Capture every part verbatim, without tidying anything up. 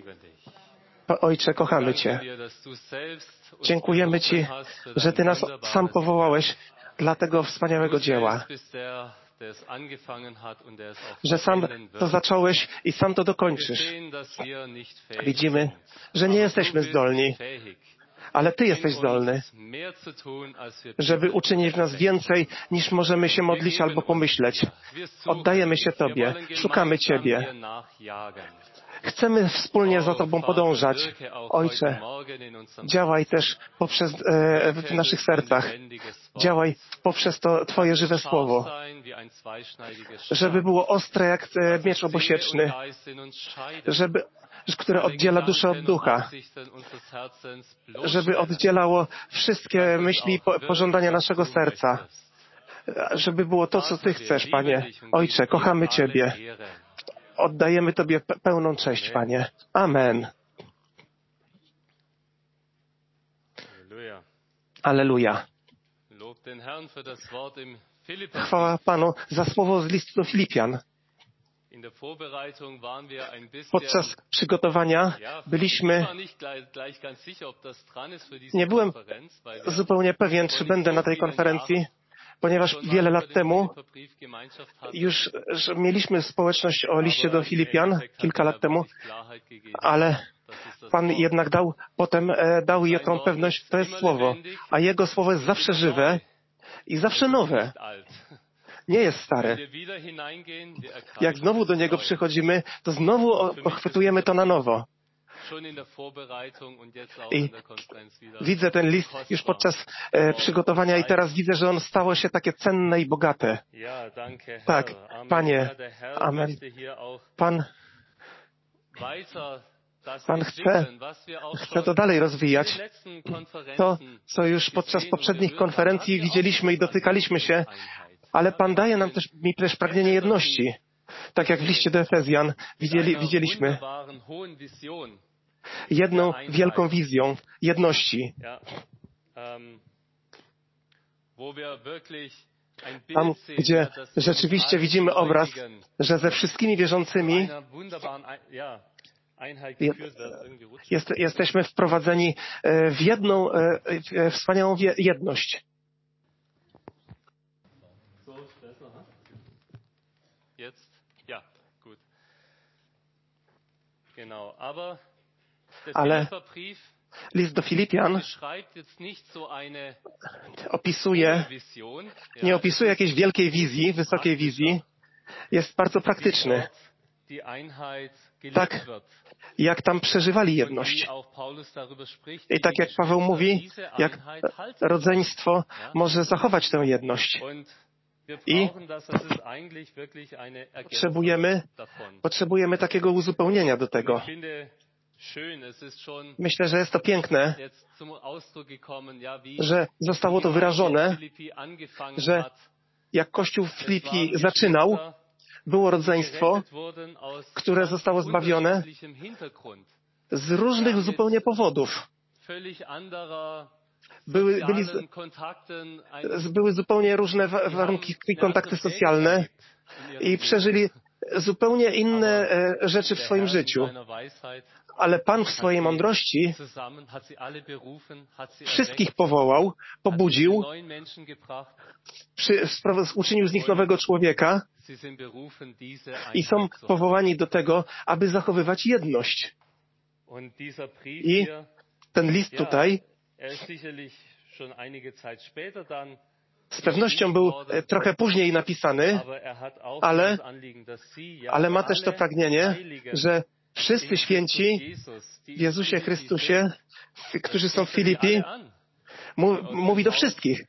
Ojcze, kochamy Cię. Dziękujemy Ci, że Ty nas sam powołałeś dla tego wspaniałego dzieła. Że sam to zacząłeś i sam to dokończysz. Widzimy, że nie jesteśmy zdolni, ale Ty jesteś zdolny, żeby uczynić w nas więcej, niż możemy się modlić albo pomyśleć. Oddajemy się Tobie, szukamy Ciebie. Chcemy wspólnie za Tobą podążać. Ojcze, działaj też poprzez, e, w naszych sercach. Działaj poprzez to Twoje żywe słowo. Żeby było ostre jak e, miecz obosieczny. Żeby, które oddziela duszę od ducha. Żeby oddzielało wszystkie myśli i po, pożądania naszego serca. Żeby było to, co Ty chcesz, Panie. Ojcze, kochamy Ciebie. Oddajemy Tobie pełną cześć, Panie. Amen. Alleluja. Chwała Panu za słowo z listu do Filipian. Podczas przygotowania byliśmy... Nie byłem zupełnie pewien, czy będę na tej konferencji, ponieważ wiele lat temu już mieliśmy społeczność o liście do Filipian, kilka lat temu, ale Pan jednak dał, potem e, dał jej tą pewność, to jest słowo, a Jego słowo jest zawsze żywe i zawsze nowe. Nie jest stare. Jak znowu do Niego przychodzimy, to znowu ochwytujemy to na nowo. I widzę ten list już podczas e, przygotowania i teraz widzę, że on stało się takie cenne i bogate. Tak, Panie, amen. Pan, Pan chce, chce to dalej rozwijać. To, co już podczas poprzednich konferencji widzieliśmy i dotykaliśmy się, ale Pan daje nam też, mi też pragnienie jedności. Tak jak w liście do Efezjan widzieli, widzieliśmy. Jedną wielką wizją jedności. Tam, gdzie rzeczywiście widzimy obraz, że ze wszystkimi wierzącymi jest, jesteśmy wprowadzeni w jedną w wspaniałą jedność. Ale list do Filipian opisuje, nie opisuje jakiejś wielkiej wizji, wysokiej wizji. Jest bardzo praktyczny. Tak, jak tam przeżywali jedność. I tak jak Paweł mówi, jak rodzeństwo może zachować tę jedność. I potrzebujemy, potrzebujemy takiego uzupełnienia do tego. Myślę, że jest to piękne, że zostało to wyrażone, że jak Kościół w Filipii zaczynał, było rodzeństwo, które zostało zbawione z różnych zupełnie powodów. Były, byli, były zupełnie różne warunki i kontakty socjalne i przeżyli zupełnie inne rzeczy w swoim życiu. Ale Pan w swojej mądrości wszystkich powołał, pobudził, przy, uczynił z nich nowego człowieka i są powołani do tego, aby zachowywać jedność. I ten list tutaj z pewnością był trochę później napisany, ale, ale ma też to pragnienie, że wszyscy święci w Jezusie Chrystusie, którzy są w Filipii, mówi do wszystkich.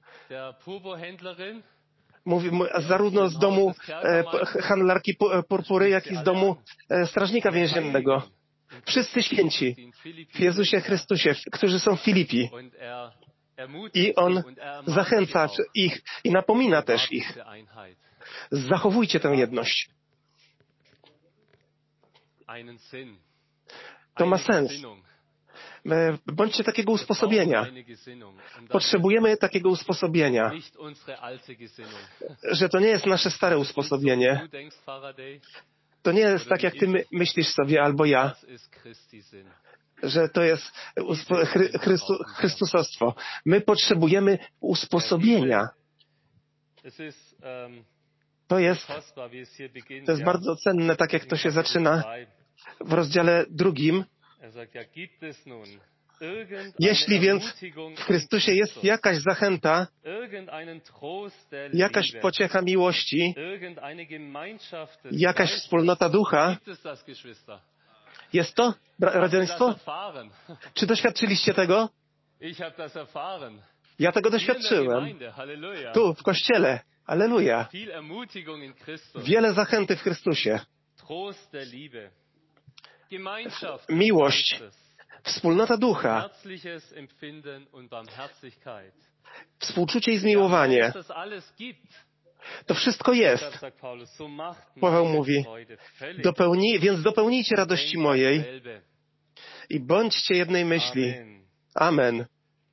Mówi zarówno z domu e, handlarki purpury, jak i z domu e, strażnika więziennego. Wszyscy święci w Jezusie Chrystusie, którzy są w Filipii. I On zachęca ich i napomina też ich. Zachowujcie tę jedność. To ma sens. Bądźcie takiego usposobienia. Potrzebujemy takiego usposobienia. Że to nie jest nasze stare usposobienie. To nie jest tak, jak ty my, myślisz sobie, albo ja, że to jest chry, Chrystu, Chrystusostwo. My potrzebujemy usposobienia. To jest, to jest bardzo cenne, tak jak to się zaczyna w rozdziale drugim. Jeśli więc w Chrystusie jest jakaś zachęta, jakaś pociecha miłości, jakaś wspólnota ducha, jest to rodzeństwo? Czy doświadczyliście tego? Ja tego doświadczyłem. Tu, w Kościele. Alleluja. Wiele zachęty w Chrystusie. Miłość, wspólnota ducha, współczucie i zmiłowanie. To wszystko jest. Paweł mówi, dopełni, więc dopełnijcie radości mojej i bądźcie jednej myśli. Amen.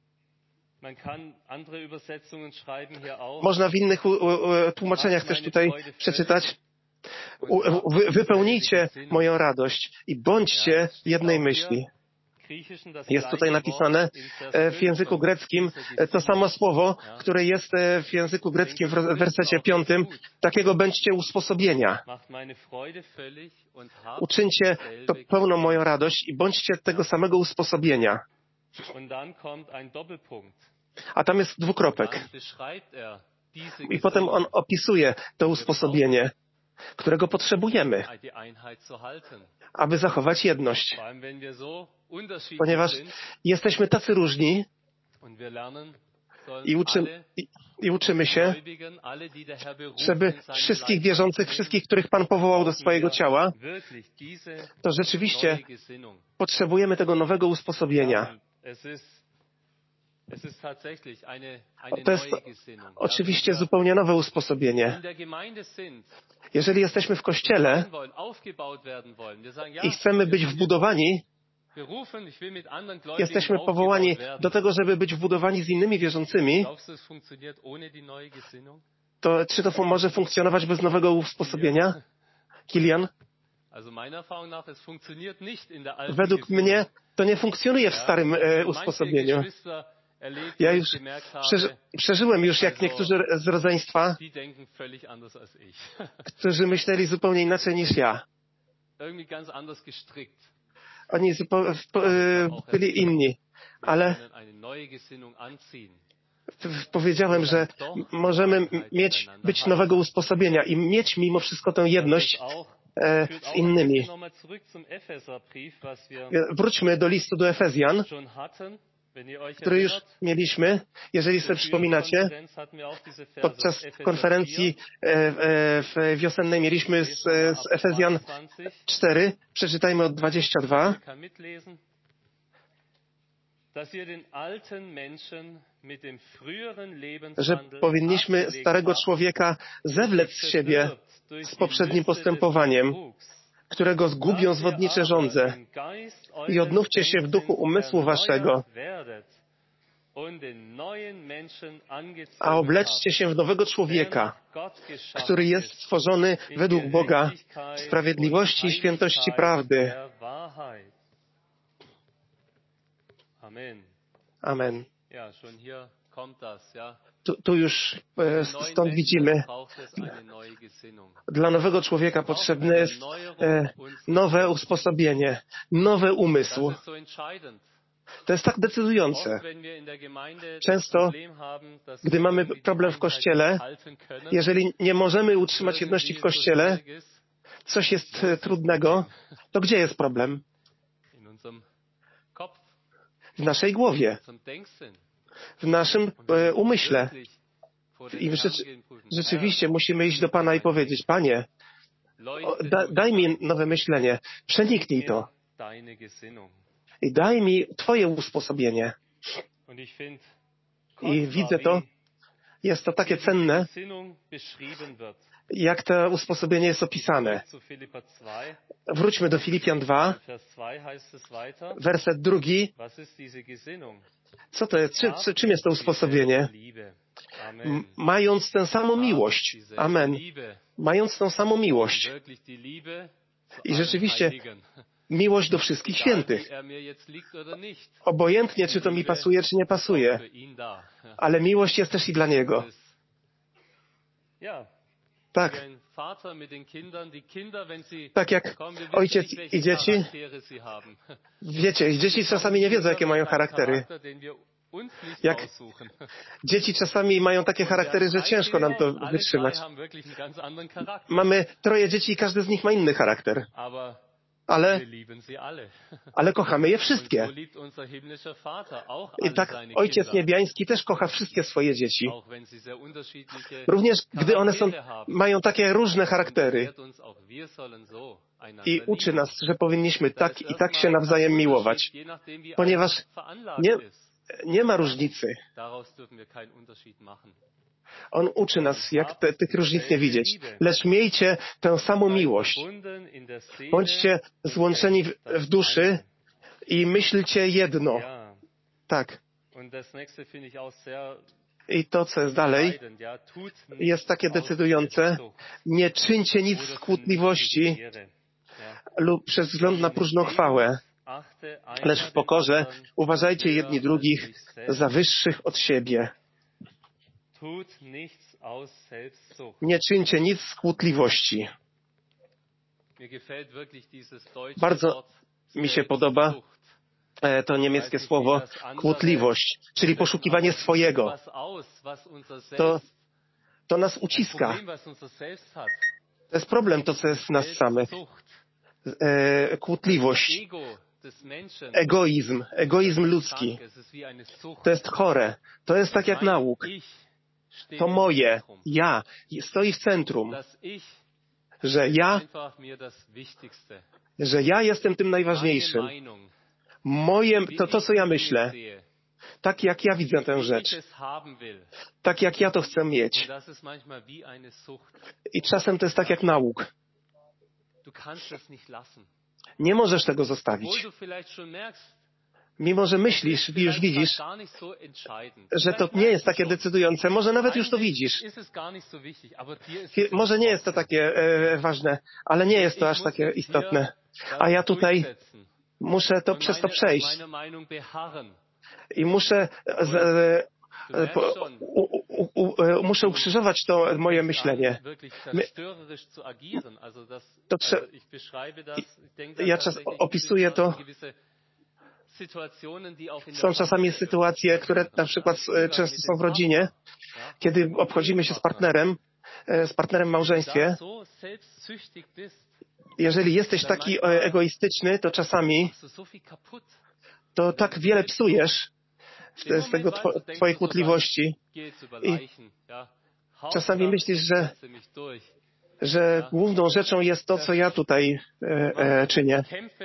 Można w innych tłumaczeniach też tutaj przeczytać. Wy, wypełnijcie moją radość i bądźcie jednej myśli. Jest tutaj napisane w języku greckim to samo słowo, które jest w języku greckim w wersecie piątym. Takiego bądźcie usposobienia. Uczyńcie to pełną moją radość i bądźcie tego samego usposobienia. A tam jest dwukropek. I potem on opisuje to usposobienie, którego potrzebujemy, aby zachować jedność. Ponieważ jesteśmy tacy różni i, uczy, i, i uczymy się, żeby wszystkich wierzących, wszystkich, których Pan powołał do swojego ciała, to rzeczywiście potrzebujemy tego nowego usposobienia. To jest oczywiście zupełnie nowe usposobienie. Jeżeli jesteśmy w Kościele i chcemy być wbudowani, jesteśmy powołani do tego, żeby być wbudowani z innymi wierzącymi, to czy to może funkcjonować bez nowego usposobienia? Kilian? Według mnie to nie funkcjonuje w starym e, usposobieniu. Ja już przeży, przeżyłem już, jak niektórzy z rodzeństwa, którzy myśleli zupełnie inaczej niż ja. Oni zupełnie byli inni, ale powiedziałem, że możemy mieć, być nowego usposobienia i mieć mimo wszystko tę jedność e, z innymi. Wróćmy do listu do Efezjan, który już mieliśmy, jeżeli sobie przypominacie, podczas konferencji w wiosennej mieliśmy z, z Efezjan cztery, przeczytajmy od dwudziestego drugiego. Że powinniśmy starego człowieka zewlec z siebie z poprzednim postępowaniem, którego zgubią zwodnicze żądze, i odnówcie się w duchu umysłu waszego, a obleczcie się w nowego człowieka, który jest stworzony według Boga w sprawiedliwości i świętości prawdy. Amen. Tu, tu już e, stąd widzimy, dla nowego człowieka potrzebne jest e, nowe usposobienie, nowy umysł. To jest tak decydujące. Często, gdy mamy problem w Kościele, jeżeli nie możemy utrzymać jedności w Kościele, coś jest e, trudnego, to gdzie jest problem? W naszej głowie. W naszym e, umyśle. I rzecz, rzeczywiście musimy iść do Pana i powiedzieć: Panie, o, da, daj mi nowe myślenie, przeniknij to i daj mi Twoje usposobienie. I widzę to, jest to takie cenne, jak to usposobienie jest opisane. Wróćmy do Filipian dwa, werset drugi. Co to jest? Czy, czy, czym jest to usposobienie? M- mając tę samą miłość. Amen. Mając tę samą miłość. I rzeczywiście miłość do wszystkich świętych. Obojętnie, czy to mi pasuje, czy nie pasuje. Ale miłość jest też i dla Niego. Tak. Tak jak ojciec i dzieci. Wiecie, dzieci czasami nie wiedzą, jakie mają charaktery. Jak dzieci czasami mają takie charaktery, że ciężko nam to wytrzymać. Mamy troje dzieci i każdy z nich ma inny charakter. Ale, ale kochamy je wszystkie. I tak Ojciec Niebiański też kocha wszystkie swoje dzieci. Również gdy one są, mają takie różne charaktery. I uczy nas, że powinniśmy tak i tak się nawzajem miłować. Ponieważ nie, nie ma różnicy. On uczy nas, jak te, tych różnic nie widzieć. Lecz miejcie tę samą miłość. Bądźcie złączeni w, w duszy i myślcie jedno. Tak. I to, co jest dalej, jest takie decydujące. Nie czyńcie nic z kłótliwości lub przez wzgląd na próżną chwałę. Lecz w pokorze uważajcie jedni drugich za wyższych od siebie. Nie czyńcie nic z kłótliwości. Bardzo mi się podoba to niemieckie słowo kłótliwość, czyli poszukiwanie swojego. To, to nas uciska. To jest problem, to co jest w nas samych. E, kłótliwość. Egoizm, egoizm ludzki. To jest chore. To jest tak jak nauk. To moje, ja, stoi w centrum. Że ja, że ja jestem tym najważniejszym. Moje, to to, co ja myślę. Tak jak ja widzę tę rzecz. Tak jak ja to chcę mieć. I czasem to jest tak jak nauk. Nie możesz tego zostawić. Mimo, że myślisz i już widzisz, że to nie jest takie decydujące, może nawet już to widzisz. Może nie jest to takie e, ważne, ale nie jest to aż takie istotne. A ja tutaj muszę to przez to przejść. I muszę z, e, po, u, u, u, muszę ukrzyżować to moje myślenie. My, to trze- ja czas opisuję to. Są czasami sytuacje, które na przykład często są w rodzinie, kiedy obchodzimy się z partnerem, z partnerem w małżeństwie. Jeżeli jesteś taki egoistyczny, to czasami to tak wiele psujesz z tego two, twojej kłótliwości. I czasami myślisz, że, że główną rzeczą jest to, co ja tutaj e, e, czynię.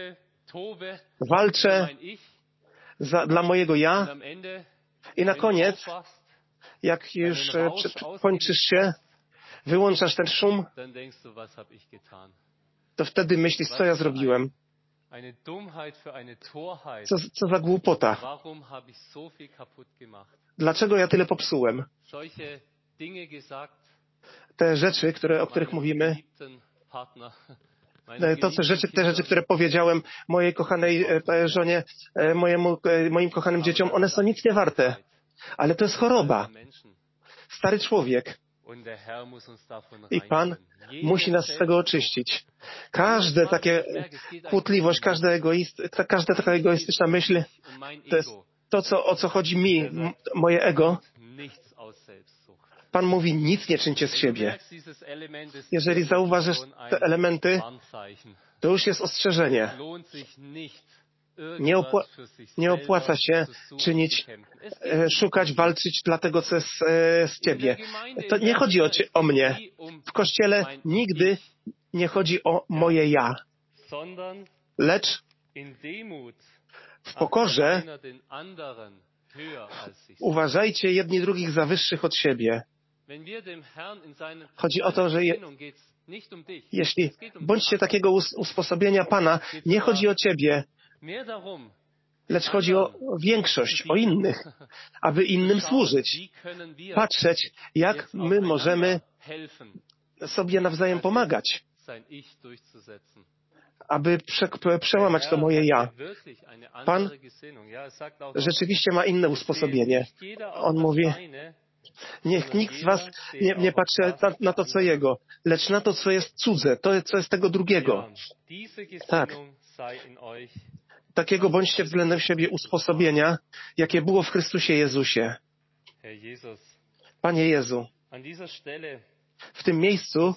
Walczę za, dla mojego ja i na koniec, jak już e, kończysz się, wyłączasz ten szum, to wtedy myślisz, co ja zrobiłem. Co, co za głupota. Dlaczego ja tyle popsułem? Te rzeczy, które, o których mówimy, to te rzeczy, te rzeczy, które powiedziałem mojej kochanej żonie, mojemu, moim kochanym dzieciom, one są nic nie warte. Ale to jest choroba. Stary człowiek. I Pan musi nas z tego oczyścić. Każde takie kłótliwość, każda, egoist, każda taka egoistyczna myśl, to jest to, co, o co chodzi mi, m- moje ego. Pan mówi, nic nie czyńcie z siebie. Jeżeli zauważysz te elementy, to już jest ostrzeżenie. Nie, opła- nie opłaca się czynić, e, szukać, walczyć dla tego, co jest e, z Ciebie. To nie chodzi o, cie, o mnie. W Kościele nigdy nie chodzi o moje ja. Lecz w pokorze uważajcie jedni drugich za wyższych od siebie. Chodzi o to, że je, jeśli bądźcie takiego us- usposobienia Pana, nie chodzi o Ciebie, lecz chodzi o większość, o innych, aby innym służyć. Patrzeć, jak my możemy sobie nawzajem pomagać. aby prze, przełamać to moje ja. Pan rzeczywiście ma inne usposobienie. On mówi, niech nikt z was nie, nie patrzy na, na to, co jego, lecz na to, co jest cudze, to, co jest tego drugiego. Tak. Takiego bądźcie względem siebie usposobienia, jakie było w Chrystusie Jezusie. Panie Jezu, w tym miejscu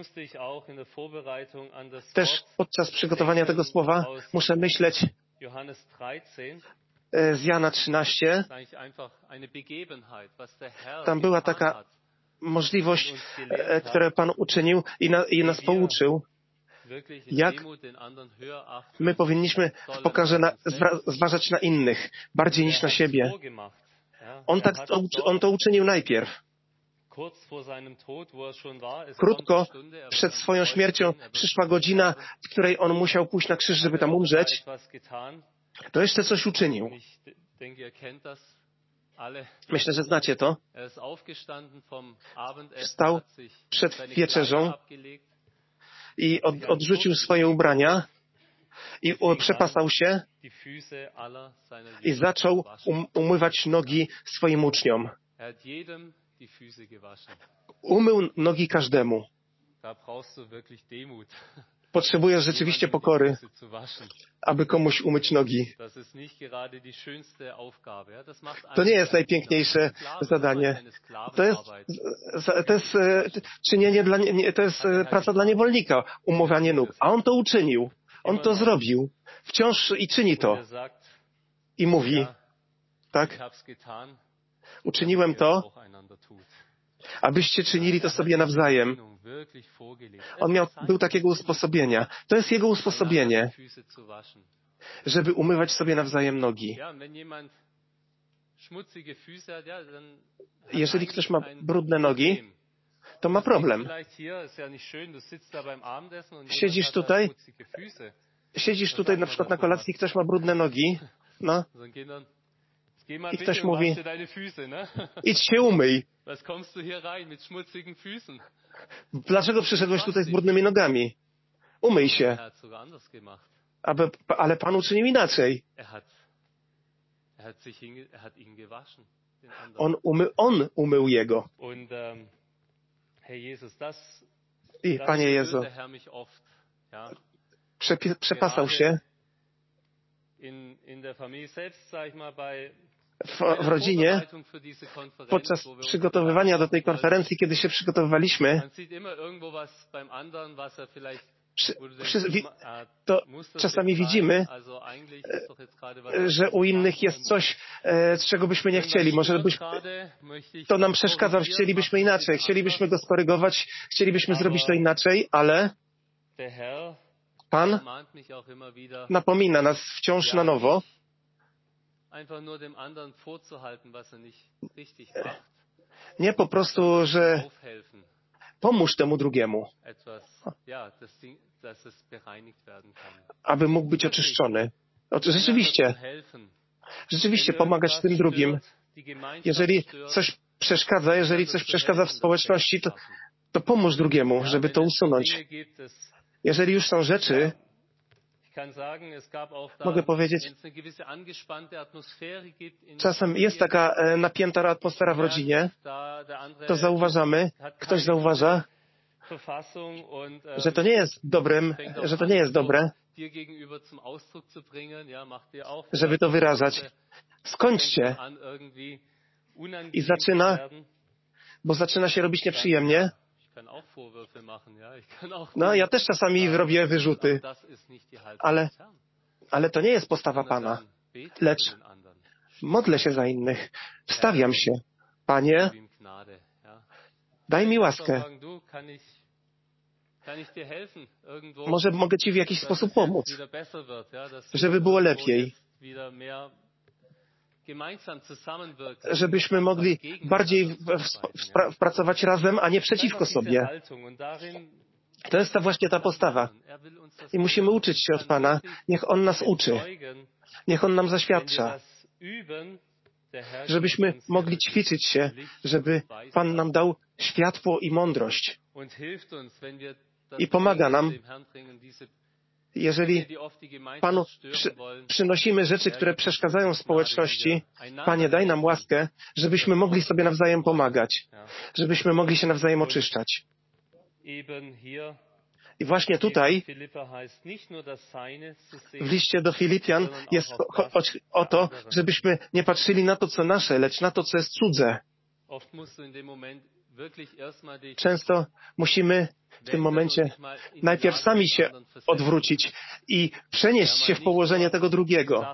też podczas przygotowania tego słowa muszę myśleć z Jana trzynaście. Tam była taka możliwość, którą Pan uczynił i, na, i nas pouczył, jak my powinniśmy w pokorze na, zważać na innych, bardziej niż na siebie. On, tak, on to uczynił najpierw. Krótko przed swoją śmiercią przyszła godzina, w której on musiał pójść na krzyż, żeby tam umrzeć. To jeszcze coś uczynił. Myślę, że znacie to. Wstał przed wieczerzą i od, odrzucił swoje ubrania i przepasał się i zaczął um, umywać nogi swoim uczniom. Umył nogi każdemu. Potrzebujesz rzeczywiście pokory, aby komuś umyć nogi. To nie jest najpiękniejsze zadanie. To jest, to jest czynienie dla, to jest praca dla niewolnika, umywanie nóg. A on to uczynił. On to zrobił. Wciąż i czyni to. I mówi, tak, uczyniłem to, abyście czynili to sobie nawzajem. On miał, był takiego usposobienia. To jest jego usposobienie, żeby umywać sobie nawzajem nogi. Jeżeli ktoś ma brudne nogi, to ma problem. Siedzisz tutaj, siedzisz tutaj na przykład na kolacji, ktoś ma brudne nogi, no, i ktoś mówi, idź się umyj. Dlaczego przyszedłeś tutaj z brudnymi nogami? Umyj się. Aby, ale Pan uczynił inaczej. On, umy, on umył jego. I Panie Jezu, przepi, przepasał się w, w rodzinie, podczas przygotowywania do tej konferencji, kiedy się przygotowywaliśmy, przy, przy, wi, to czasami widzimy, że u innych jest coś, z czego byśmy nie chcieli. Może byś, to nam przeszkadza, chcielibyśmy inaczej, chcielibyśmy go skorygować, chcielibyśmy zrobić to inaczej, ale Pan napomina nas wciąż na nowo, nie po prostu, że pomóż temu drugiemu, aby mógł być oczyszczony. Rzeczywiście, rzeczywiście pomagać tym drugim. Jeżeli coś przeszkadza, jeżeli coś przeszkadza w społeczności, to, to pomóż drugiemu, żeby to usunąć. Jeżeli już są rzeczy, mogę powiedzieć, czasem jest taka napięta atmosfera w rodzinie, to zauważamy, ktoś zauważa, że to nie jest dobrem, że to nie jest dobre, żeby to wyrażać. Skończcie. I zaczyna, bo zaczyna się robić nieprzyjemnie. No, ja też czasami robię wyrzuty, ale, ale to nie jest postawa Pana. Lecz modlę się za innych. Wstawiam się. Panie, daj mi łaskę. Może mogę Ci w jakiś sposób pomóc, żeby było lepiej. Żebyśmy mogli bardziej w, w, pracować razem, a nie przeciwko sobie. To jest ta właśnie ta postawa. I musimy uczyć się od Pana. Niech On nas uczy. Niech On nam zaświadcza. Żebyśmy mogli ćwiczyć się, żeby Pan nam dał światło i mądrość. I pomaga nam, Jeżeli Panu przy, przynosimy rzeczy, które przeszkadzają społeczności, Panie, daj nam łaskę, żebyśmy mogli sobie nawzajem pomagać, żebyśmy mogli się nawzajem oczyszczać. I właśnie tutaj, w liście do Filipian, jest o, o to, żebyśmy nie patrzyli na to, co nasze, lecz na to, co jest cudze. Często musimy w tym momencie najpierw sami się odwrócić i przenieść się w położenie tego drugiego.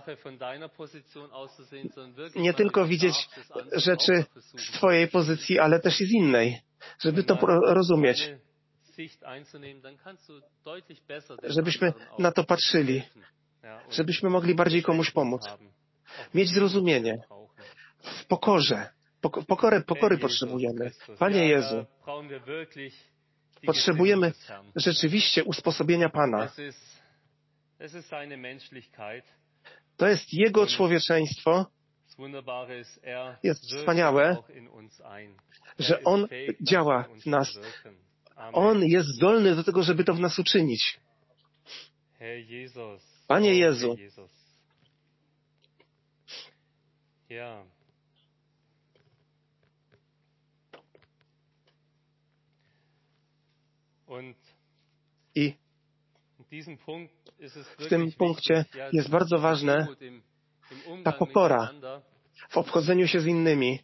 Nie tylko widzieć rzeczy z Twojej pozycji, ale też i z innej, żeby to rozumieć. Żebyśmy na to patrzyli, żebyśmy mogli bardziej komuś pomóc. Mieć zrozumienie w pokorze. Pokorę, pokory potrzebujemy. Panie Jezu, potrzebujemy rzeczywiście usposobienia Pana. To jest Jego człowieczeństwo. Jest wspaniałe, że On działa w nas. On jest zdolny do tego, żeby to w nas uczynić. Panie Jezu. I w tym punkcie jest bardzo ważne ta pokora w obchodzeniu się z innymi.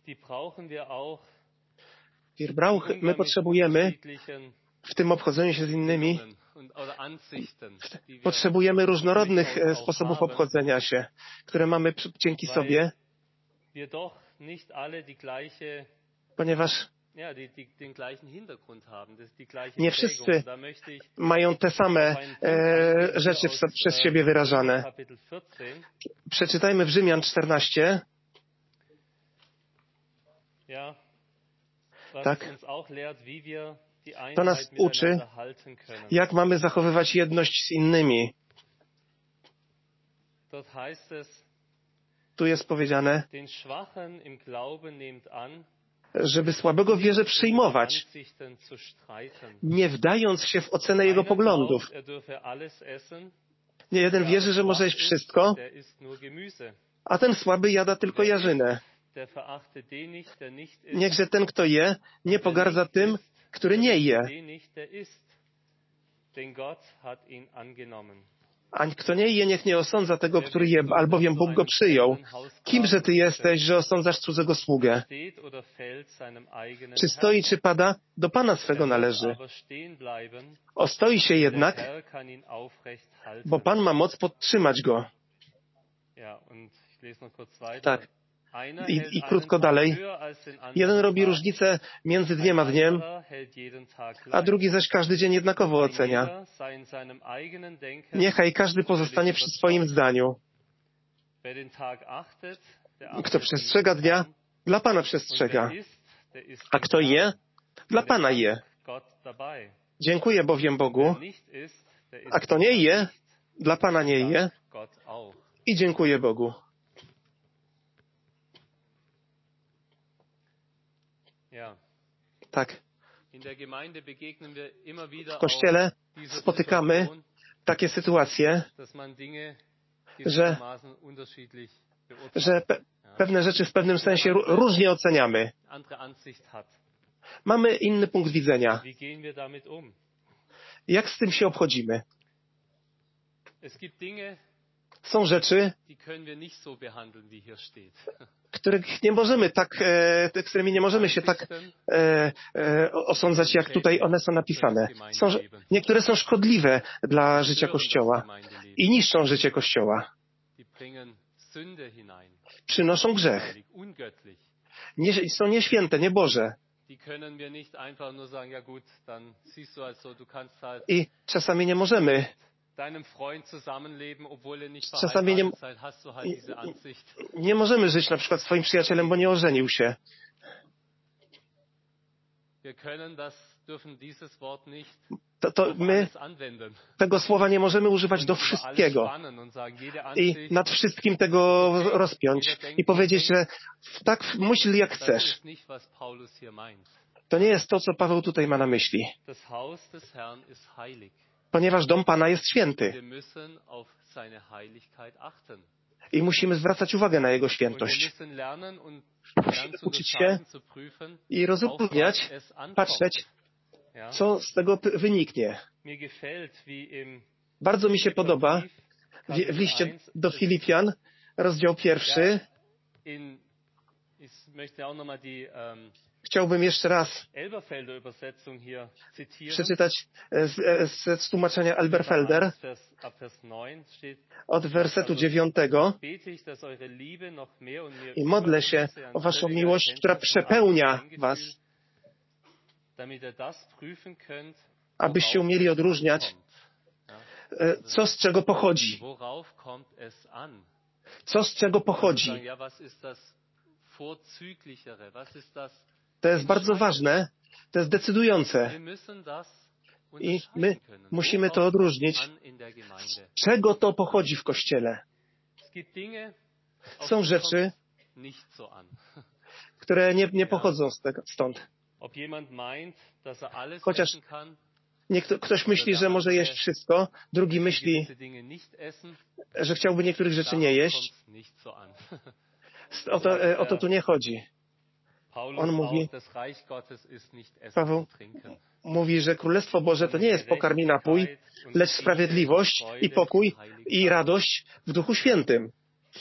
My potrzebujemy w tym obchodzeniu się z innymi, potrzebujemy różnorodnych sposobów obchodzenia się, które mamy dzięki sobie, ponieważ nie wszyscy mają te same e, rzeczy w, przez siebie wyrażane. Przeczytajmy w Rzymian czternaście. Tak. To nas uczy, jak mamy zachowywać jedność z innymi. Tu jest powiedziane, żeby słabego w wierze przyjmować, nie wdając się w ocenę jego poglądów. Nie jeden wierzy, że może jeść wszystko, a ten słaby jada tylko jarzynę. Niechże ten, kto je, nie pogardza tym, który nie je. A kto nie je, niech nie osądza tego, który je, albowiem Bóg go przyjął. Kimże ty jesteś, że osądzasz cudzego sługę? Czy stoi, czy pada, do Pana swego należy. Ostoi się jednak, bo Pan ma moc podtrzymać go. Tak. I, I krótko dalej. Jeden robi różnicę między dwiema dniem, a drugi zaś każdy dzień jednakowo ocenia. Niechaj każdy pozostanie przy swoim zdaniu. Kto przestrzega dnia, dla Pana przestrzega. A kto je, dla Pana je. Dziękuję bowiem Bogu. A kto nie je, dla Pana nie je. I dziękuję Bogu. Tak. W Kościele spotykamy takie sytuacje, że, że pe- pewne rzeczy w pewnym sensie różnie oceniamy. Mamy inny punkt widzenia. Jak z tym się obchodzimy? Są rzeczy, których nie możemy tak, e, z którymi nie możemy się tak e, e, osądzać, jak tutaj one są napisane. Są, niektóre są szkodliwe dla życia Kościoła i niszczą życie Kościoła. Przynoszą grzech. Nie, są nieświęte, nieboże. I czasami nie możemy Czasami nie, nie możemy żyć na przykład swoim przyjacielem, bo nie ożenił się. To, to my tego słowa nie możemy używać do wszystkiego i nad wszystkim tego rozpiąć i powiedzieć, że tak myśl jak chcesz. To nie jest to, co Paweł tutaj ma na myśli. ponieważ dom Pana jest święty. I musimy zwracać uwagę na Jego świętość. Musimy uczyć się i rozróżniać, patrzeć, co z tego wyniknie. Bardzo mi się podoba w, w liście do Filipian, rozdział pierwszy. Chciałbym jeszcze raz przeczytać z, z, z tłumaczenia Elberfelder od wersetu dziewiątego. I modlę się o waszą miłość, która przepełnia was, abyście umieli odróżniać, co z czego pochodzi. Co z czego pochodzi. To jest bardzo ważne, to jest decydujące. I my musimy to odróżnić, z czego to pochodzi w Kościele. Są rzeczy, które nie, nie pochodzą z tego, stąd. Chociaż niekto, ktoś myśli, że może jeść wszystko, drugi myśli, że chciałby niektórych rzeczy nie jeść. O to, o to tu nie chodzi. On mówi, Paweł mówi, że Królestwo Boże to nie jest pokarm i napój, lecz sprawiedliwość i pokój i radość w Duchu Świętym.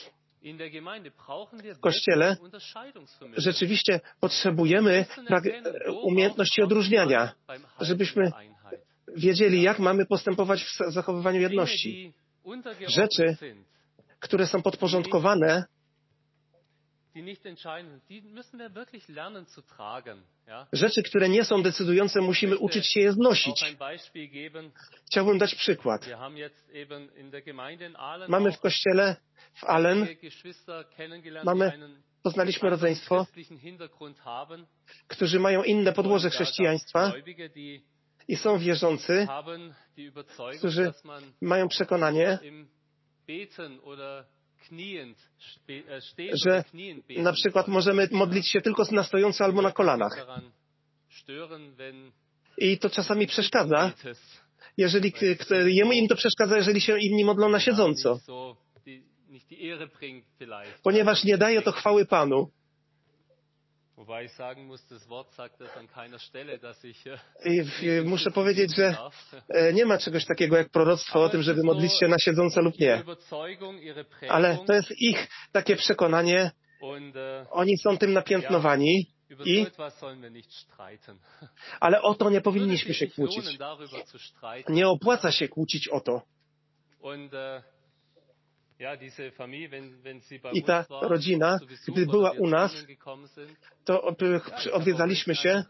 W Kościele rzeczywiście potrzebujemy umiejętności odróżniania, żebyśmy wiedzieli, jak mamy postępować w zachowywaniu jedności. Rzeczy, które są podporządkowane, rzeczy, które nie są decydujące, musimy uczyć się je znosić. Chciałbym dać przykład. Mamy w kościele w Allen, mamy, poznaliśmy rodzeństwo, którzy mają inne podłoże chrześcijaństwa i są wierzący, którzy mają przekonanie, że na przykład możemy modlić się tylko na stojąco albo na kolanach. I to czasami przeszkadza, jeżeli jemu im to przeszkadza, jeżeli się inni modlą na siedząco. Ponieważ nie daje to chwały Panu. I muszę powiedzieć, że nie ma czegoś takiego jak proroctwo o tym, żeby modlić się na siedząco lub nie. Ale to jest ich takie przekonanie. Oni są tym napiętnowani. I, ale o to nie powinniśmy się kłócić. Nie opłaca się kłócić o to. I ta rodzina, gdy była u nas, to odwiedzaliśmy się.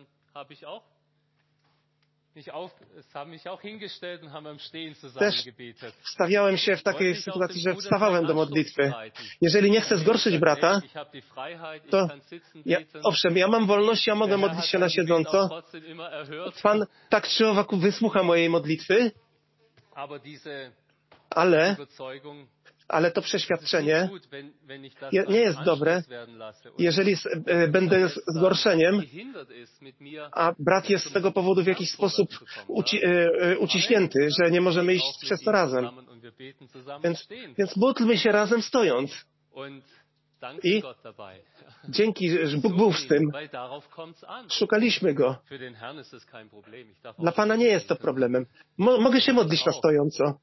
Też wstawiałem się w takiej sytuacji, że wstawałem do modlitwy. Jeżeli nie chcę zgorszyć brata, to ja, owszem, ja mam wolność, ja mogę modlić się na siedząco. Pan tak czy owak wysłucha mojej modlitwy, ale Ale to przeświadczenie nie jest dobre, jeżeli będę zgorszeniem, a brat jest z tego powodu w jakiś sposób uci uciśnięty, że nie możemy iść przez to razem. Więc, więc módlmy się razem stojąc. I dzięki, że Bóg był z tym. Szukaliśmy Go. Dla Pana nie jest to problemem. Mo mogę się modlić na stojąco.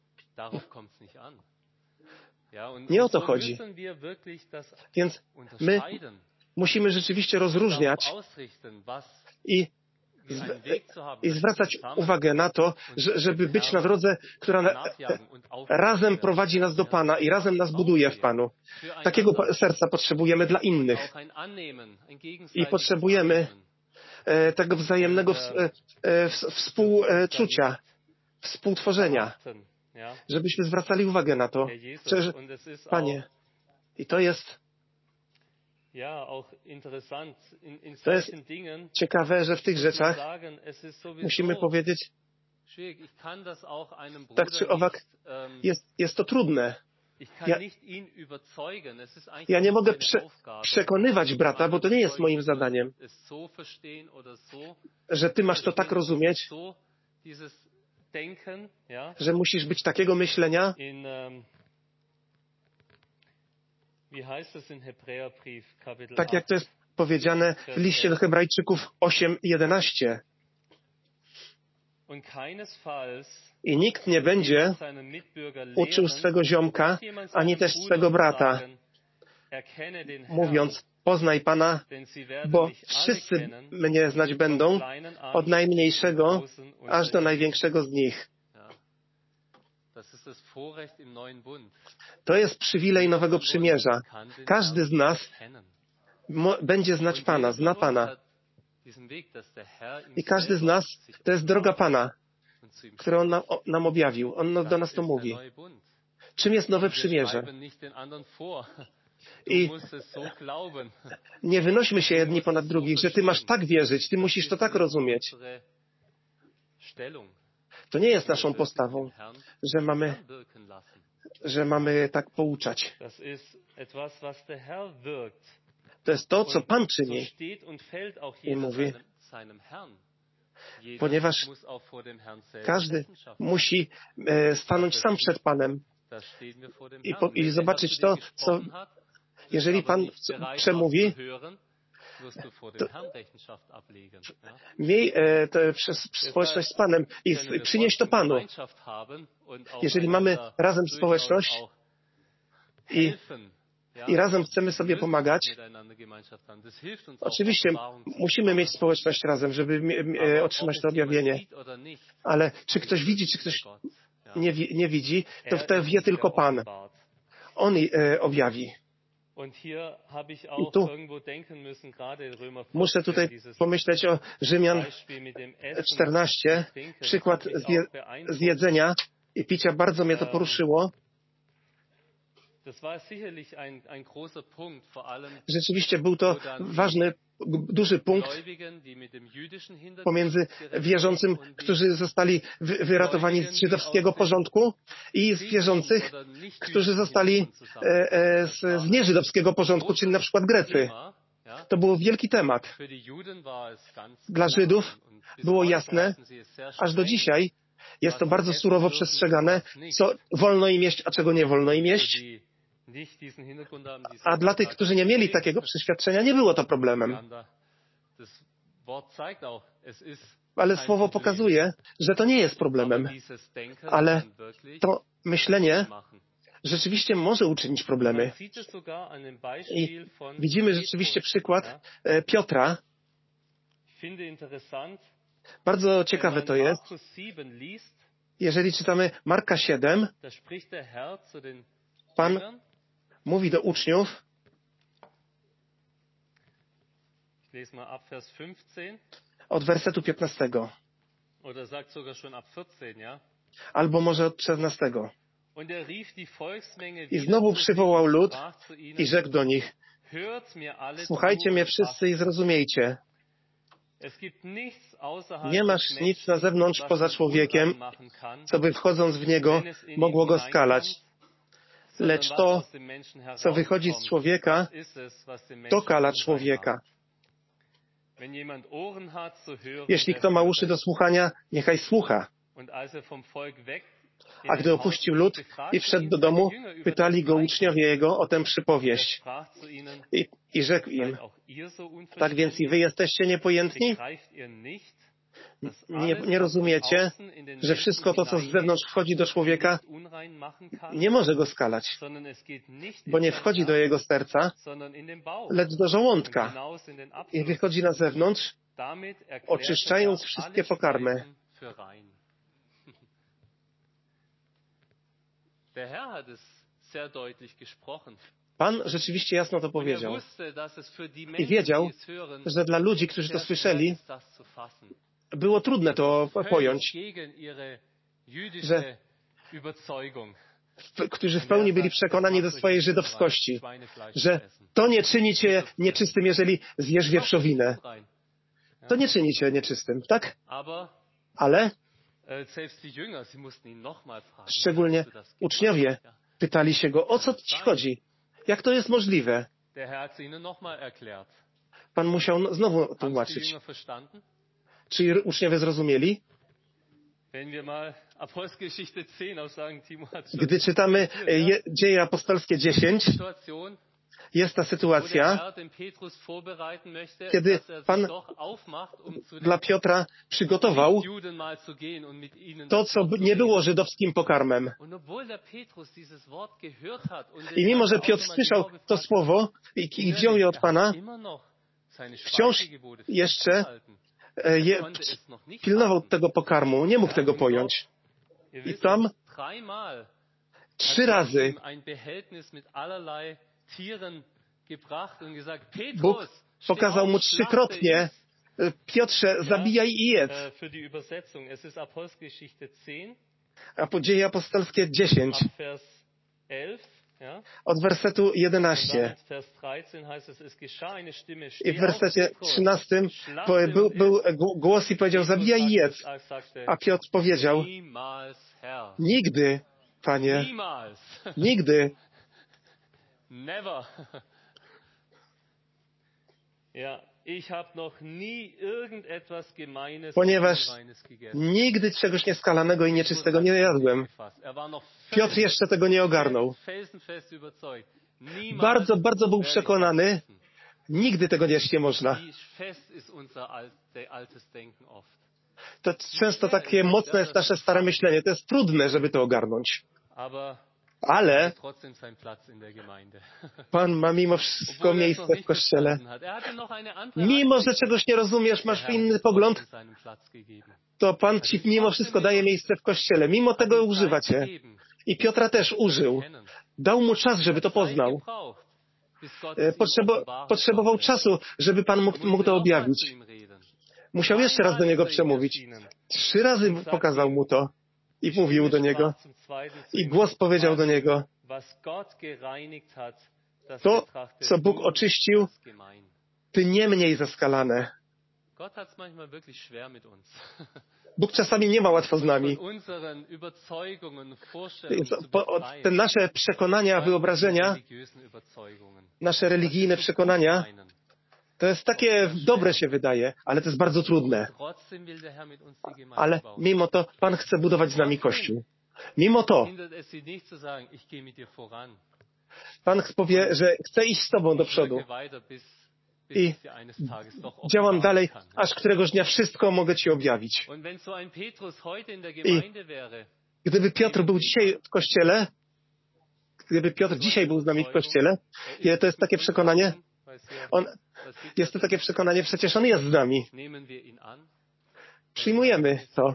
Nie o to chodzi. Więc my musimy rzeczywiście rozróżniać i, i zwracać uwagę na to, że, żeby być na drodze, która na, razem prowadzi nas do Pana i razem nas buduje w Panu. Takiego serca potrzebujemy dla innych. I potrzebujemy e, tego wzajemnego w, e, w, współczucia, współtworzenia. Żebyśmy zwracali uwagę na to, że, Panie, i to jest, to jest ciekawe, że w tych rzeczach musimy powiedzieć, tak czy owak, jest, jest to trudne. Ja, ja nie mogę prze, przekonywać brata, bo to nie jest moim zadaniem, że ty masz to tak rozumieć, że musisz być takiego myślenia, tak jak to jest powiedziane w liście do Hebrajczyków osiem jedenaście. I nikt nie będzie uczył swego ziomka, ani też swego brata, mówiąc, poznaj Pana, bo wszyscy mnie znać będą, od najmniejszego aż do największego z nich. To jest przywilej Nowego Przymierza. Każdy z nas będzie znać Pana, zna Pana. I każdy z nas, to jest droga Pana, którą on nam, nam objawił. On do nas to mówi. Czym jest Nowe Przymierze? I nie wynośmy się jedni ponad drugich, że ty masz tak wierzyć, ty musisz to tak rozumieć. To nie jest naszą postawą, że mamy, że mamy tak pouczać. To jest to, co Pan czyni. I mówi, ponieważ każdy musi stanąć sam przed Panem i, po, i zobaczyć to, co... Jeżeli Pan przemówi, to miej e, to przez społeczność z Panem i przynieś to Panu. Jeżeli mamy razem społeczność i, i razem chcemy sobie pomagać, oczywiście musimy mieć społeczność razem, żeby e, otrzymać to objawienie. Ale czy ktoś widzi, czy ktoś nie, nie widzi, to wtedy wie tylko Pan. On e, objawi. I tu muszę tutaj pomyśleć o Rzymian czternaście, przykład zje, z jedzenia i picia, bardzo mnie to poruszyło. Rzeczywiście był to ważny, duży punkt pomiędzy wierzącym, którzy zostali wyratowani z żydowskiego porządku i z wierzących, którzy zostali e, e, z, z nieżydowskiego porządku, czyli na przykład Grecy. To był wielki temat. Dla Żydów było jasne, aż do dzisiaj jest to bardzo surowo przestrzegane, co wolno im jeść, a czego nie wolno im jeść. A dla tych, którzy nie mieli takiego przeświadczenia, nie było to problemem. Ale Słowo pokazuje, że to nie jest problemem. Ale to myślenie rzeczywiście może uczynić problemy. I widzimy rzeczywiście przykład Piotra. Bardzo ciekawe to jest. Jeżeli czytamy Marka siedem, Pan mówi do uczniów, od wersetu piętnastego, albo może od szesnastego. I znowu przywołał lud i rzekł do nich, słuchajcie mnie wszyscy i zrozumiejcie. Nie masz nic na zewnątrz poza człowiekiem, co by wchodząc w niego mogło go skalać. Lecz to, co wychodzi z człowieka, to kala człowieka. Jeśli kto ma uszy do słuchania, niechaj słucha. A gdy opuścił lud i wszedł do domu, pytali go uczniowie jego o tę przypowieść. I, i rzekł im, tak więc i wy jesteście niepojętni? Nie, nie rozumiecie, że wszystko to, co z zewnątrz wchodzi do człowieka, nie może go skalać, bo nie wchodzi do jego serca, lecz do żołądka i wychodzi na zewnątrz, oczyszczając wszystkie pokarmy. Pan rzeczywiście jasno to powiedział. I wiedział, że dla ludzi, którzy to słyszeli, było trudne to pojąć, że w, którzy w pełni byli przekonani do swojej żydowskości, że to nie czyni cię nieczystym, jeżeli zjesz wieprzowinę. To nie czyni cię nieczystym, tak? Ale szczególnie uczniowie pytali się go, o co ci chodzi? Jak to jest możliwe? Pan musiał znowu tłumaczyć. Czy uczniowie zrozumieli? Gdy czytamy je, Dzieje apostolskie dziesięć, jest ta sytuacja, kiedy Pan dla Piotra przygotował to, co nie było żydowskim pokarmem. I mimo, że Piotr słyszał to słowo i, i wziął je od Pana, wciąż jeszcze je, pilnował tego pokarmu, nie mógł tego pojąć. I tam trzy razy Bóg pokazał mu trzykrotnie: Piotrze, zabijaj i jedz. A po Dzieje apostolskie dziesięć, od wersetu jedenastego. I w wersecie trzynastym był, był głos i powiedział: zabijaj i jedz. A Piotr powiedział: nigdy, Panie, nigdy. Ponieważ nigdy czegoś nieskalanego i nieczystego nie jadłem. Piotr jeszcze tego nie ogarnął. Bardzo, bardzo był przekonany, nigdy tego jeść nie można. To często takie mocne jest nasze stare myślenie. To jest trudne, żeby to ogarnąć. Ale Pan ma mimo wszystko miejsce w Kościele. Mimo, że czegoś nie rozumiesz, masz inny pogląd, to Pan Ci mimo wszystko daje miejsce w Kościele. Mimo tego używa Cię. I Piotra też użył. Dał mu czas, żeby to poznał. Potrzebo, potrzebował czasu, żeby Pan mógł, mógł to objawić. Musiał jeszcze raz do niego przemówić. Trzy razy pokazał mu to. I mówił do niego. I głos powiedział do niego: to, co Bóg oczyścił, Ty nie mniej zaskalane. Bóg czasami nie ma łatwo z nami. Te nasze przekonania, wyobrażenia, nasze religijne przekonania, to jest takie dobre się wydaje, ale to jest bardzo trudne. Ale mimo to Pan chce budować z nami Kościół. Mimo to Pan powie, że chce iść z Tobą do przodu. I działam dalej, aż któregoś dnia wszystko mogę Ci objawić. I gdyby Piotr był dzisiaj w Kościele, gdyby Piotr dzisiaj był z nami w Kościele, to jest takie przekonanie, on, jest to takie przekonanie, przecież On jest z nami. Przyjmujemy to.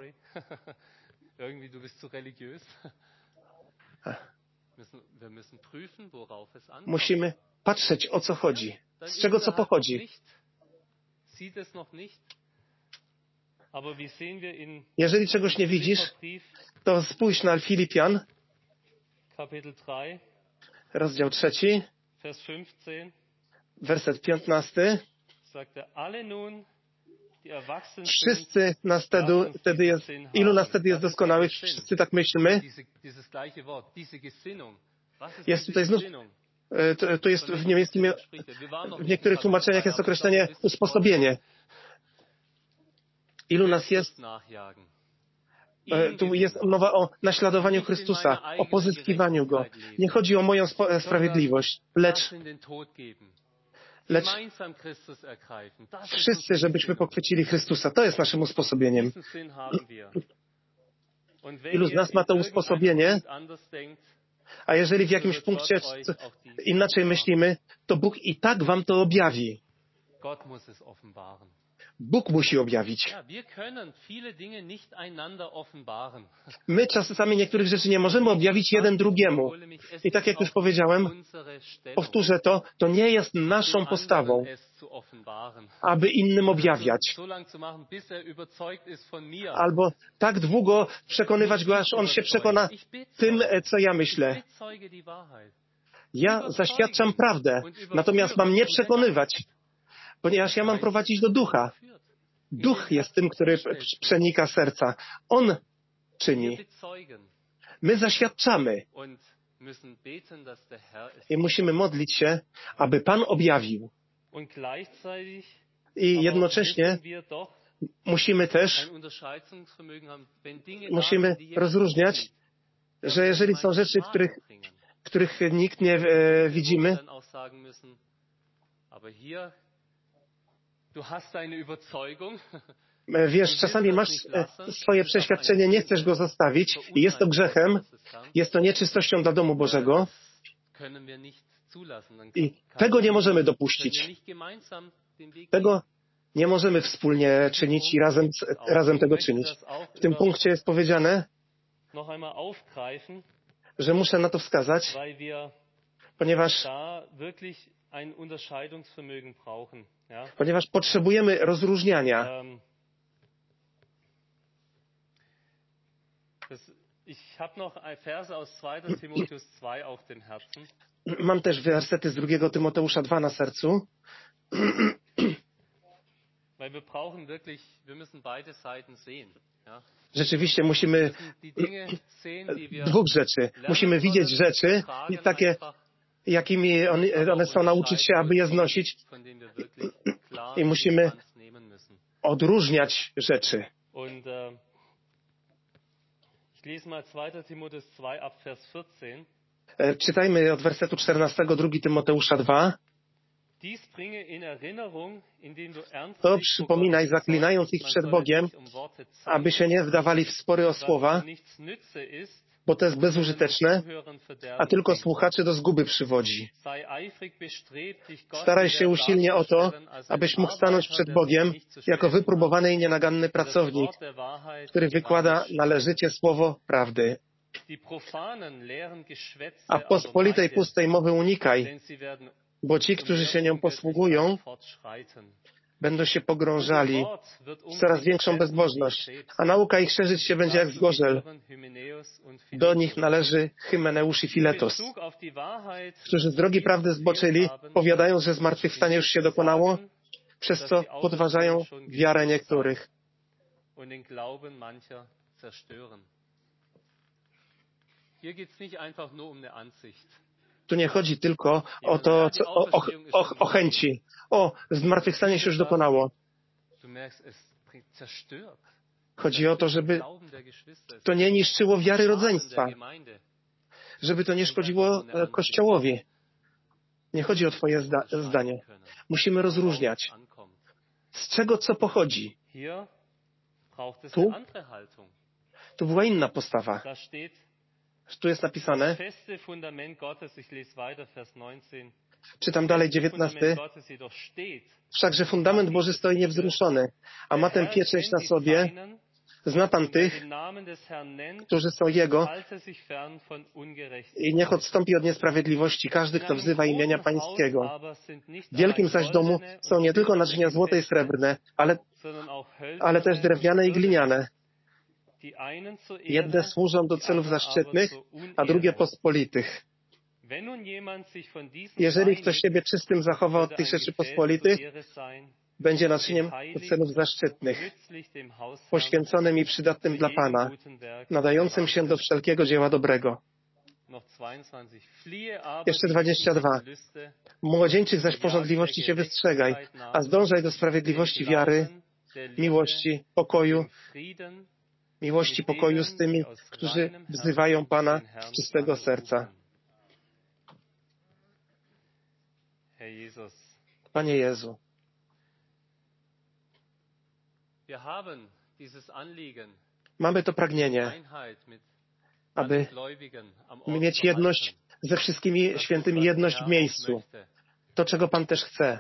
Musimy patrzeć, o co chodzi. Z czego co pochodzi. Jeżeli czegoś nie widzisz, to spójrz na Filipian, rozdział trzeci, werset piętnasty. Wszyscy nas wtedy, wtedy jest, ilu nas wtedy jest doskonałych? Wszyscy tak myślmy. Jest tutaj znów, to, to jest w niemieckim, w niektórych tłumaczeniach jest określenie usposobienie. Ilu nas jest? Tu jest mowa o naśladowaniu Chrystusa, o pozyskiwaniu Go. Nie chodzi o moją sprawiedliwość, lecz Lecz wszyscy, żebyśmy pochwycili Chrystusa. To jest naszym usposobieniem. Ilu z nas ma to usposobienie, a jeżeli w jakimś punkcie inaczej myślimy, to Bóg i tak wam to objawi. Bóg musi objawić. My czasami niektórych rzeczy nie możemy objawić jeden drugiemu. I tak jak już powiedziałem, powtórzę to, to nie jest naszą postawą, aby innym objawiać. Albo tak długo przekonywać go, aż on się przekona tym, co ja myślę. Ja zaświadczam prawdę, natomiast mam nie przekonywać, ponieważ ja mam prowadzić do ducha. Duch jest tym, który przenika serca. On czyni. My zaświadczamy. I musimy modlić się, aby Pan objawił. I jednocześnie musimy też musimy rozróżniać, że jeżeli są rzeczy, których, których nikt nie e, widzimy, wiesz, czasami masz swoje przeświadczenie, nie chcesz go zostawić i jest to grzechem, jest to nieczystością dla domu Bożego i tego nie możemy dopuścić. Tego nie możemy wspólnie czynić i razem, razem tego czynić. W tym punkcie jest powiedziane, że muszę na to wskazać, ponieważ ponieważ potrzebujemy rozróżniania. Mam też wersety z drugiego Tymoteusza dwa na sercu. Rzeczywiście musimy dwóch rzeczy. Musimy widzieć rzeczy i takie, jakimi one są, nauczyć się, aby je znosić. I musimy odróżniać rzeczy. Czytajmy od wersetu czternastego, drugi Tymoteusza dwa. To przypominaj, zaklinając ich przed Bogiem, aby się nie wdawali w spory o słowa, bo to jest bezużyteczne, a tylko słuchaczy do zguby przywodzi. Staraj się usilnie o to, abyś mógł stanąć przed Bogiem jako wypróbowany i nienaganny pracownik, który wykłada należycie słowo prawdy. A pospolitej pustej mowy unikaj, bo ci, którzy się nią posługują, będą się pogrążali w coraz większą bezbożność, a nauka ich szerzyć się będzie jak zgorzel. Do nich należy Hymeneusz i Filetos, którzy z drogi prawdy zboczyli, powiadając, że zmartwychwstanie już się dokonało, przez co podważają wiarę niektórych. Tu nie chodzi tylko o to, co, o, o, o, o chęci. O, zmartwychwstanie się już dokonało. Chodzi o to, żeby to nie niszczyło wiary rodzeństwa. Żeby to nie szkodziło Kościołowi. Nie chodzi o twoje zda zdanie. Musimy rozróżniać, z czego co pochodzi. Tu, tu była inna postawa. Tu jest napisane, czytam dalej, dziewiętnasty, wszakże fundament Boży stoi niewzruszony, a ma tę pieczęć na sobie, zna Pan tych, którzy są Jego i niech odstąpi od niesprawiedliwości każdy, kto wzywa imienia Pańskiego. W wielkim zaś domu są nie tylko naczynia złote i srebrne, ale, ale też drewniane i gliniane. Jedne służą do celów zaszczytnych, a drugie pospolitych. Jeżeli ktoś siebie czystym zachowa od tych rzeczy pospolitych, będzie naczyniem do celów zaszczytnych, poświęconym i przydatnym dla Pana, nadającym się do wszelkiego dzieła dobrego. Jeszcze dwadzieścia dwa. Młodzieńczych zaś porządliwości się wystrzegaj, a zdążaj do sprawiedliwości wiary, miłości, pokoju, miłości pokoju z tymi, którzy wzywają Pana z czystego serca. Panie Jezu, mamy to pragnienie, aby mieć jedność ze wszystkimi świętymi, jedność w miejscu. To, czego Pan też chce.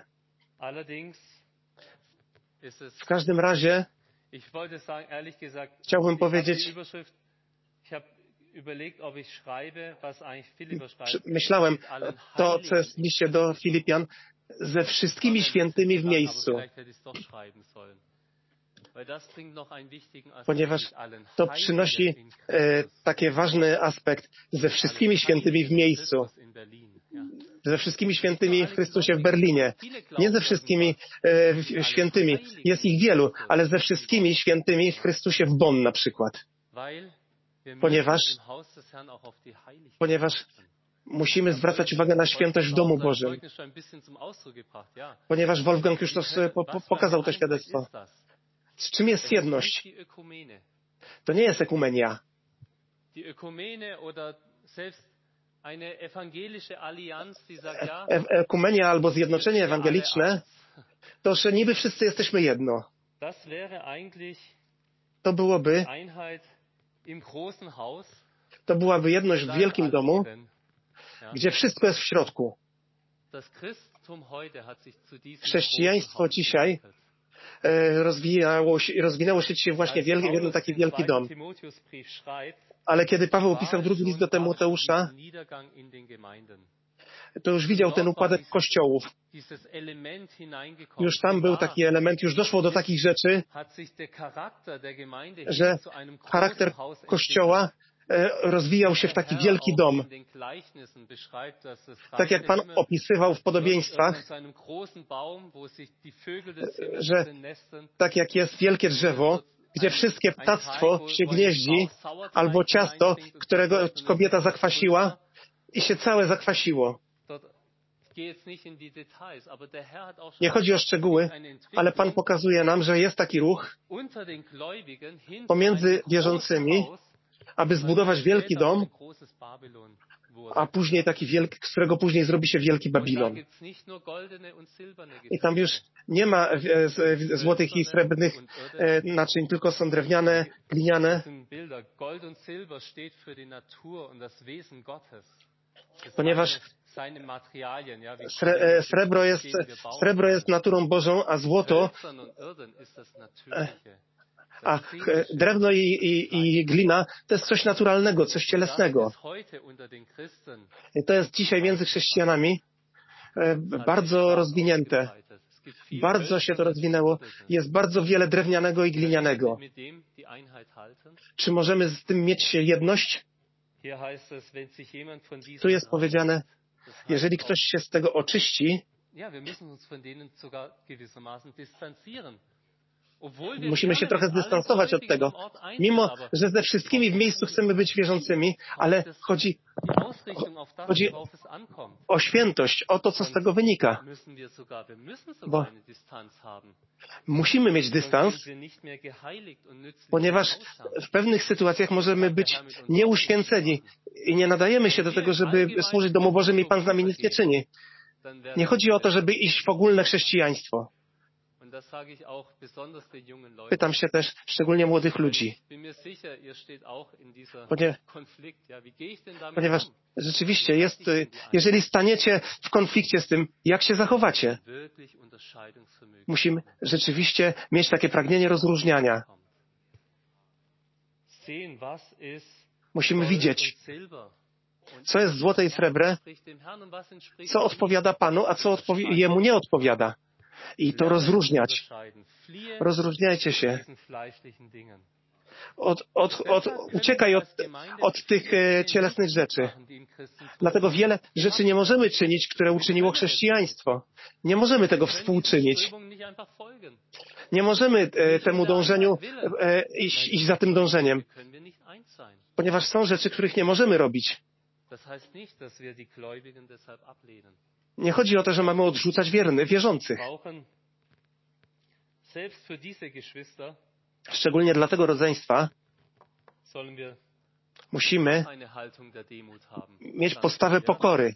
W każdym razie chciałbym powiedzieć, myślałem to, co jest w liście do Filipian, ze wszystkimi świętymi w miejscu. Ponieważ to przynosi e, taki ważny aspekt, ze wszystkimi świętymi w miejscu. Ze wszystkimi świętymi w Chrystusie w Berlinie. Nie ze wszystkimi e, świętymi, jest ich wielu, ale ze wszystkimi świętymi w Chrystusie w Bonn na przykład. Ponieważ, ponieważ musimy zwracać uwagę na świętość w domu Bożym. Ponieważ Wolfgang już to po, po, pokazał to świadectwo. Z czym jest jedność? To nie jest ekumenia. E- ekumenia albo zjednoczenie ewangeliczne to, że niby wszyscy jesteśmy jedno. To byłoby to byłaby jedność w wielkim domu, gdzie wszystko jest w środku. Chrześcijaństwo dzisiaj e, rozwijało się, rozwinęło się dzisiaj właśnie w jeden taki wielki dom. Ale kiedy Paweł pisał drugi list do Tymoteusza, to już widział ten upadek kościołów. Już tam był taki element, już doszło do takich rzeczy, że charakter kościoła rozwijał się w taki wielki dom. Tak jak Pan opisywał w podobieństwach, że tak jak jest wielkie drzewo, gdzie wszystkie ptactwo się gnieździ, albo ciasto, którego kobieta zakwasiła i się całe zakwasiło. Nie chodzi o szczegóły, ale Pan pokazuje nam, że jest taki ruch pomiędzy wierzącymi, aby zbudować wielki dom, a później taki wielki, z którego później zrobi się wielki Babilon. I tam już nie ma złotych i srebrnych naczyń, tylko są drewniane, gliniane. Ponieważ Sre, srebro, jest, srebro jest naturą Bożą, a złoto, a drewno i, i, i glina to jest coś naturalnego, coś cielesnego. I to jest dzisiaj między chrześcijanami bardzo rozwinięte. Bardzo się to rozwinęło. Jest bardzo wiele drewnianego i glinianego. Czy możemy z tym mieć jedność? Tu jest powiedziane, jeżeli ktoś się z tego oczyści, musimy się trochę zdystansować od tego. Mimo, że ze wszystkimi w miejscu chcemy być wierzącymi, ale chodzi, chodzi o świętość, o to, co z tego wynika. Bo musimy mieć dystans, ponieważ w pewnych sytuacjach możemy być nieuświęceni i nie nadajemy się do tego, żeby służyć domu Bożym i Pan z nami nic nie czyni. Nie chodzi o to, żeby iść w ogólne chrześcijaństwo. Pytam się też szczególnie młodych ludzi, ponieważ, ponieważ rzeczywiście jest, jeżeli staniecie w konflikcie z tym, jak się zachowacie? Musimy rzeczywiście mieć takie pragnienie rozróżniania. Musimy widzieć, co jest złote i srebrne, co odpowiada Panu, a co odpowi- Jemu nie odpowiada. I to rozróżniać. Rozróżniajcie się. Od, od, od, uciekaj od, od tych e, cielesnych rzeczy. Dlatego wiele rzeczy nie możemy czynić, które uczyniło chrześcijaństwo. Nie możemy tego współczynić. Nie możemy e, temu dążeniu e, iść, iść za tym dążeniem. Ponieważ są rzeczy, których nie możemy robić. Nie chodzi o to, że mamy odrzucać wiernych, wierzących. Szczególnie dla tego rodzeństwa musimy mieć postawę pokory.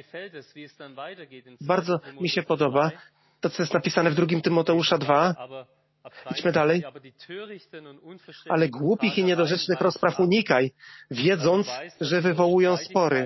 Bardzo mi się podoba to, co jest napisane w drugim Tymoteusza dwa. Idźmy dalej. Ale głupich i niedorzecznych rozpraw unikaj, wiedząc, że wywołują spory.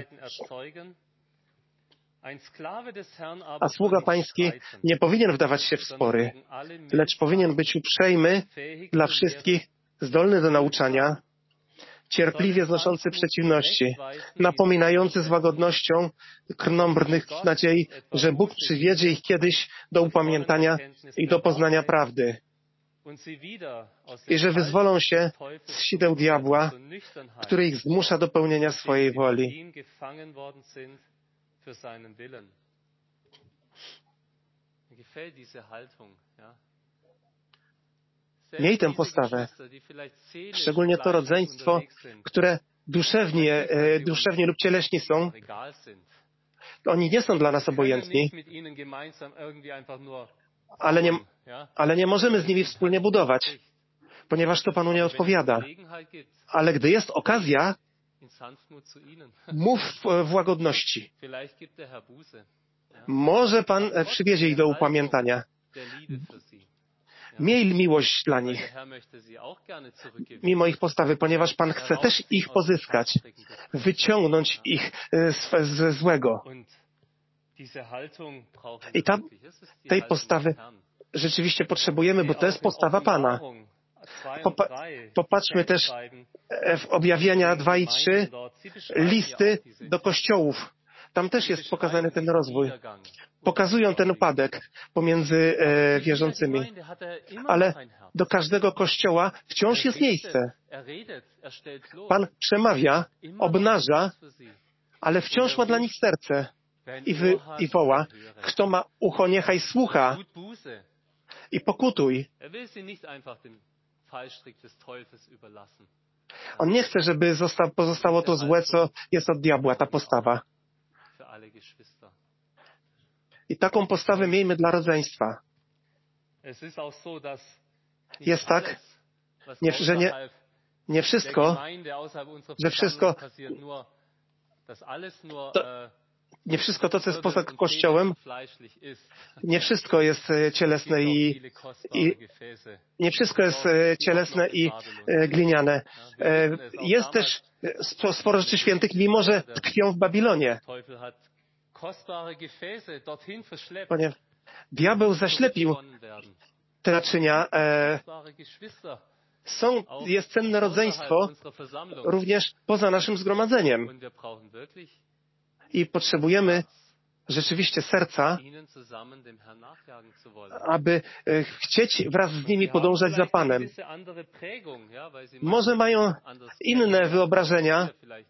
A sługa Pański nie powinien wdawać się w spory, lecz powinien być uprzejmy dla wszystkich, zdolny do nauczania, cierpliwie znoszący przeciwności, napominający z łagodnością krnąbrnych w nadziei, że Bóg przywiedzie ich kiedyś do upamiętania i do poznania prawdy i że wyzwolą się z sideł diabła, który ich zmusza do pełnienia swojej woli. Miej tę postawę, szczególnie to rodzeństwo, które duszewnie, duszewnie lub cieleśni są. Oni nie są dla nas obojętni. ale nie, ale nie możemy z nimi wspólnie budować, ponieważ to Panu nie odpowiada. Ale gdy jest okazja, mów w łagodności. Może Pan przywiezie ich do upamiętania. Miej miłość dla nich, mimo ich postawy, ponieważ Pan chce też ich pozyskać, wyciągnąć ich ze złego. I tam, tej postawy rzeczywiście potrzebujemy, bo to jest postawa Pana. Popa- popatrzmy też w Objawienia dwa i trzy, listy do kościołów. Tam też jest pokazany ten rozwój. Pokazują ten upadek pomiędzy e, wierzącymi. Ale do każdego kościoła wciąż jest miejsce. Pan przemawia, obnaża, ale wciąż ma dla nich serce. I, wy, i woła, kto ma ucho, niechaj słucha i pokutuj. On nie chce, żeby został, pozostało to złe, co jest od diabła, ta postawa. I taką postawę miejmy dla rodzeństwa. Jest tak, nie, że nie, nie wszystko, że wszystko to, nie wszystko to, co jest poza Kościołem, nie wszystko jest cielesne i, i nie wszystko jest cielesne i e, gliniane. E, jest też sporo rzeczy świętych, mimo że tkwią w Babilonie. Ponieważ diabeł zaślepił te naczynia. E, są, jest cenne rodzeństwo również poza naszym zgromadzeniem. I potrzebujemy rzeczywiście serca, aby chcieć wraz z nimi podążać za Panem. Może mają inne wyobrażenia,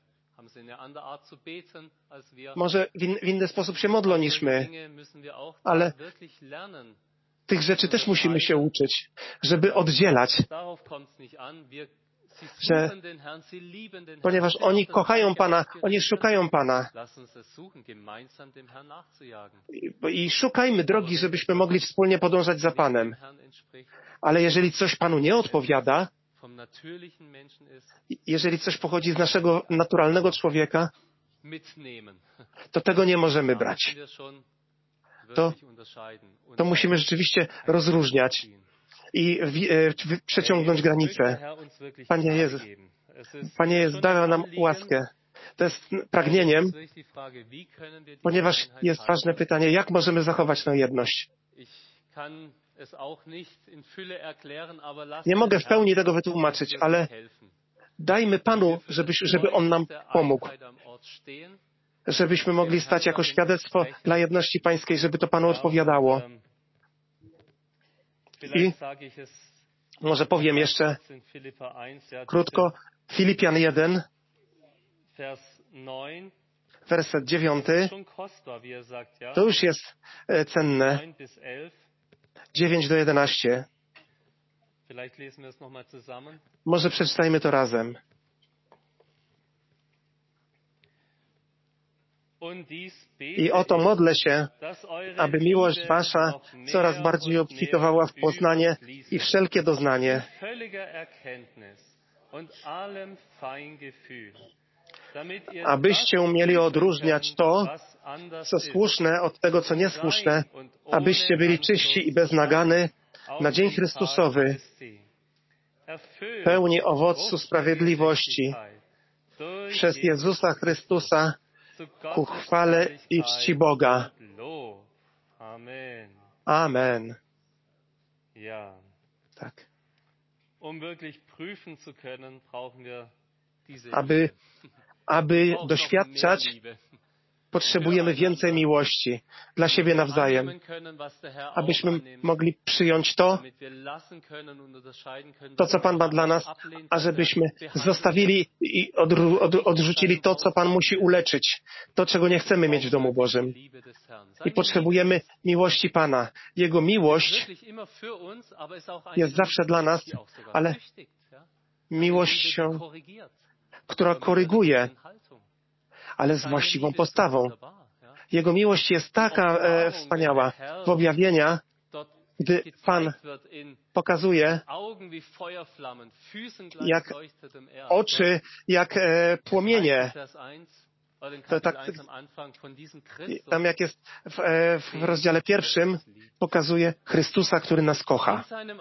może w, in, w inny sposób się modlą niż my, ale tych rzeczy też musimy się uczyć, żeby oddzielać, że ponieważ oni kochają Pana, oni szukają Pana. I, I szukajmy drogi, żebyśmy mogli wspólnie podążać za Panem. Ale jeżeli coś Panu nie odpowiada, jeżeli coś pochodzi z naszego naturalnego człowieka, to tego nie możemy brać. To, to musimy rzeczywiście rozróżniać i w, w, przeciągnąć granice. Panie Jezu, Panie Jezu, daj nam łaskę. To jest pragnieniem, ponieważ jest ważne pytanie, jak możemy zachować tę jedność. Nie mogę w pełni tego wytłumaczyć, ale dajmy Panu, żeby, żeby On nam pomógł. Żebyśmy mogli stać jako świadectwo dla jedności pańskiej, żeby to Panu odpowiadało. I może powiem jeszcze krótko, Filipian jeden, werset dziewiąty. To już jest cenne. dziewięć do jedenastu. Może przeczytajmy to razem. I oto modlę się, aby miłość wasza coraz bardziej obfitowała w poznanie i wszelkie doznanie, abyście umieli odróżniać to, co słuszne od tego, co niesłuszne, abyście byli czyści i beznagany na dzień Chrystusowy, pełni owocu sprawiedliwości przez Jezusa Chrystusa ku chwale i czci Boga. Amen. Tak. Aby, aby doświadczać, potrzebujemy więcej miłości dla siebie nawzajem, abyśmy mogli przyjąć to, to, co Pan ma dla nas, a żebyśmy zostawili i odru, od, odrzucili to, co Pan musi uleczyć, to, czego nie chcemy mieć w domu Bożym. I potrzebujemy miłości Pana. Jego miłość jest zawsze dla nas, ale miłością, która koryguje, ale z właściwą postawą. Jego miłość jest taka e, wspaniała. W Objawienia gdy Pan pokazuje, jak oczy, jak e, płomienie. To tak, tam jak jest w, e, w rozdziale pierwszym, pokazuje Chrystusa, który nas kocha.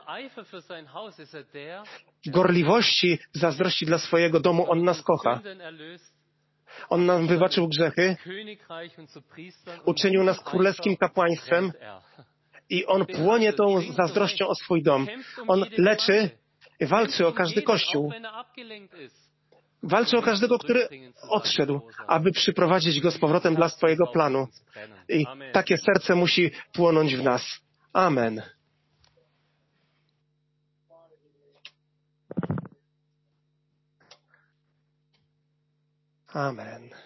W gorliwości, w zazdrości dla swojego domu On nas kocha. On nam wybaczył grzechy, uczynił nas królewskim kapłaństwem i On płonie tą zazdrością o swój dom. On leczy, walczy o każdy kościół. Walczy o każdego, który odszedł, aby przyprowadzić go z powrotem dla swojego planu. I takie serce musi płonąć w nas. Amen. Amen.